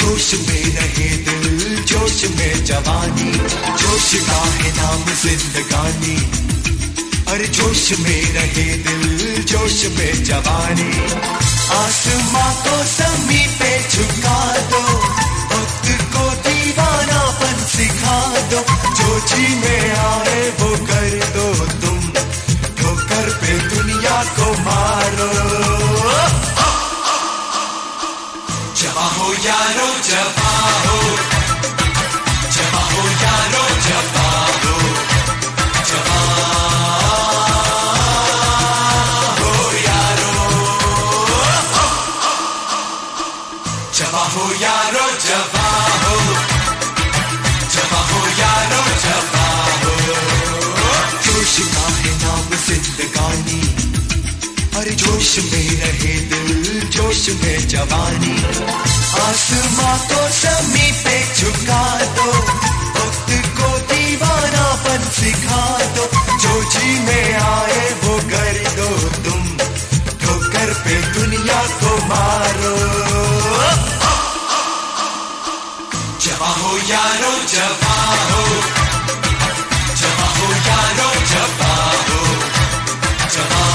जोश में रहे दिल, जोश में जवानी, जोश का है नाम जिंदगानी। अरे जोश में रहे दिल, जोश में जवानी, आसमां को ज़मीं पे झुका दो, वक्त को दीवानापन सिखा दो, जो जी में आए वो कर दो तुम, ठोकर पे दुनिया को मारो। जवां हो यारो जवां हो, जवां हो यारो जवां हो, जवां हो यारो, जवां हो यारो जवां हो, जवां हो यारो जवां हो। जोश का है नाम जिंदगानी, अरे जोश में रहे दिल, जोश में जवानी, आसमां को ज़मीं पे झुका दो, वक्त को दीवानापन सिखा दो, जो जी में आए वो कर दो तुम, ठोकर पे दुनिया को मारो। जवां हो यारो जवां हो, जवां हो यारो जवां हो, जवां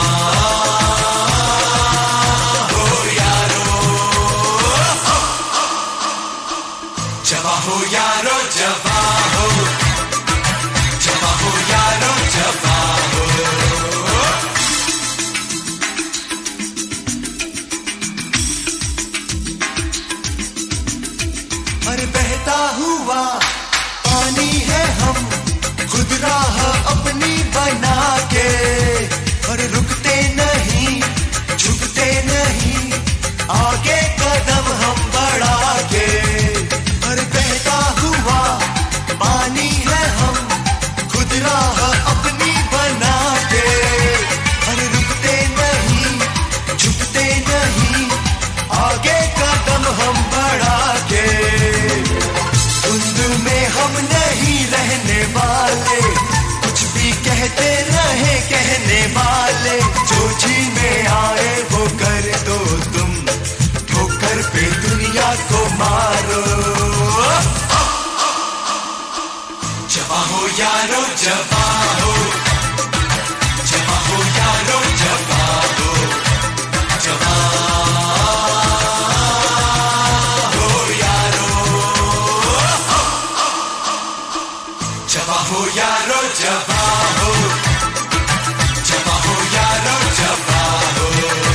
हो यारो जवां हो, जवां हो यारो जवां हो। अरे बहता हुआ पानी है हम, खुद राह अपनी बना के, और रुकते नहीं झुकते नहीं, आगे कदम हम बढ़ा के। बहता हुआ पानी है हम, खुद राह अपनी बना के, अरे रुकते नहीं झुकते नहीं, आगे कदम हम बढ़ा के। धुंध में हम नहीं रहने वाले, कुछ भी कहते रहे कहने वाले, जो जी में आए वो कर दो तुम, ठोकर पे दुनिया को मारो। जवां हो यारो जवां हो, जवां हो यारो जवां हो, जवां हो यारो, जवां हो यारो जवां हो, जवां हो यारो जवां हो।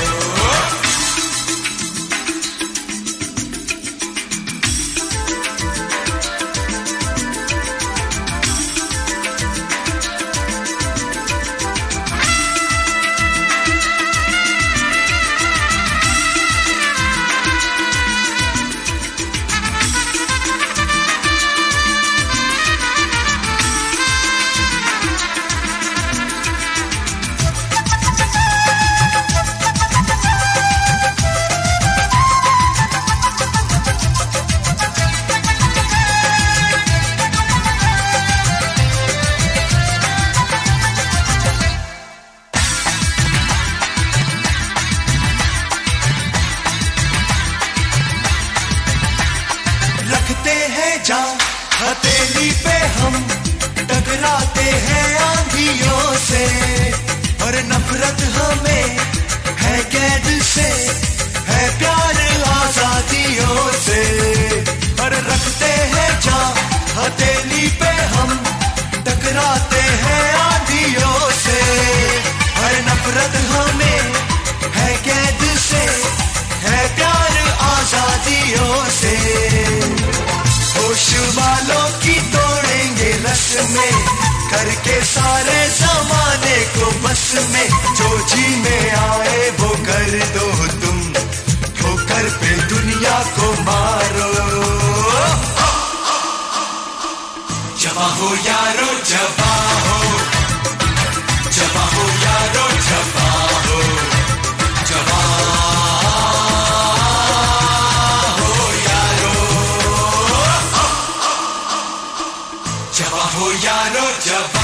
हथेली पे हम टकराते हैं आंधियों से, और नफरत हमें है कैद से, है प्यार आजादियों से, और रखते हैं जा हथेली पे हम टकराते हैं आंधियों से, और नफरत हमें है कैद से, है प्यार आजादियों से। होश वालों की तोड़ेंगे रस में, करके सारे जमाने को बस में, जो जी में आए वो कर दो तुम, ठोकर पे दुनिया को मारो। जवां हो यारो जवां हो, जवां हो यारो जवां हो, जवां हो यारो जवां।